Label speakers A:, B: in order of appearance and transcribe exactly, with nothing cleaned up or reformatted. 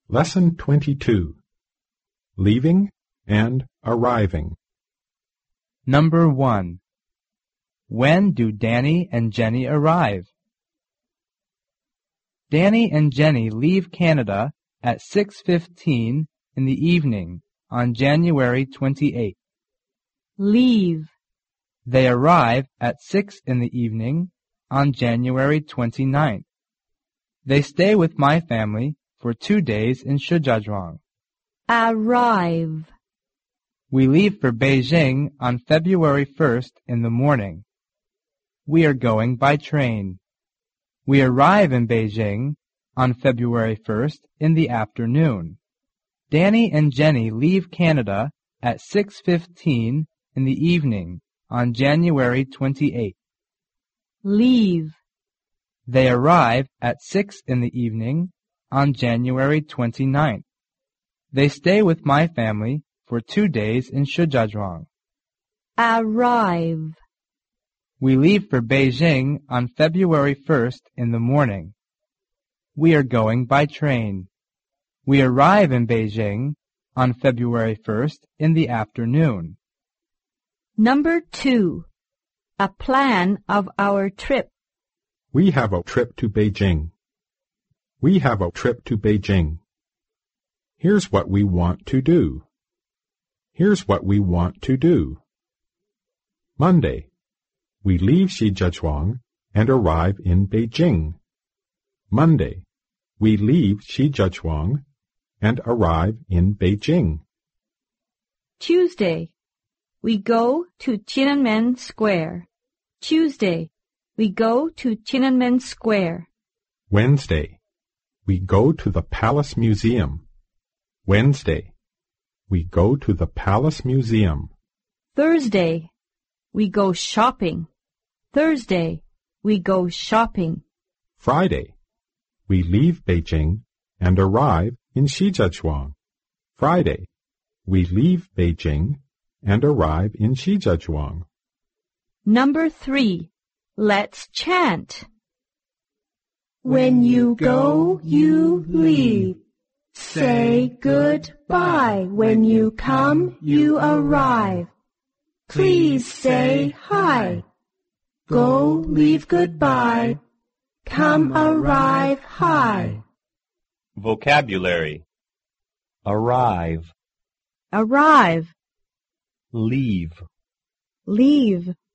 A: Lesson twenty-two. Leaving and arriving.
B: Number one. When do Danny and Jenny arrive? Danny and Jenny leave Canada at six fifteen in the evening on January twenty-eighth.
C: Leave.
B: They arrive at six in the evening on January twenty-ninth. They stay with my family for two days in Shijiazhuang.
C: Arrive.
B: We leave for Beijing on February first in the morning. We are going by train. We arrive in Beijing on February first in the afternoon. Danny and Jenny leave Canada at six fifteen in the evening on January twenty-eighth.
C: Leave.
B: They arrive at six in the evening on January twenty-ninth. They stay with my family for two days in Shijiazhuang.
C: Arrive.
B: We leave for Beijing on February first in the morning. We are going by train. We arrive in Beijing on February first in the afternoon.
C: Number two. A plan of our trip.
A: We have a trip to Beijing. We have a trip to Beijing. Here's what we want to do. Here's what we want to do. Monday. We leave Shijiazhuang and arrive in Beijing. Monday. We leave Shijiazhuang and arrive in Beijing.
C: Tuesday. We go to Tiananmen Square. Tuesday. We go to Tiananmen Square.
A: Wednesday. We go to the Palace Museum. Wednesday. We go to the Palace Museum.
C: Thursday. We go shopping. Thursday. We go shopping.
A: Friday. We leave Beijing and arrive in Shijiazhuang. Friday. We leave Beijing and arrive in Shijiazhuang.
C: Number three. Let's chant.
D: When you go, you leave. Say goodbye. When you come, you arrive. Please say hi. Go, leave goodbye. Come, arrive, hi.
E: Vocabulary. Arrive.
C: Arrive.
E: Leave.
C: Leave.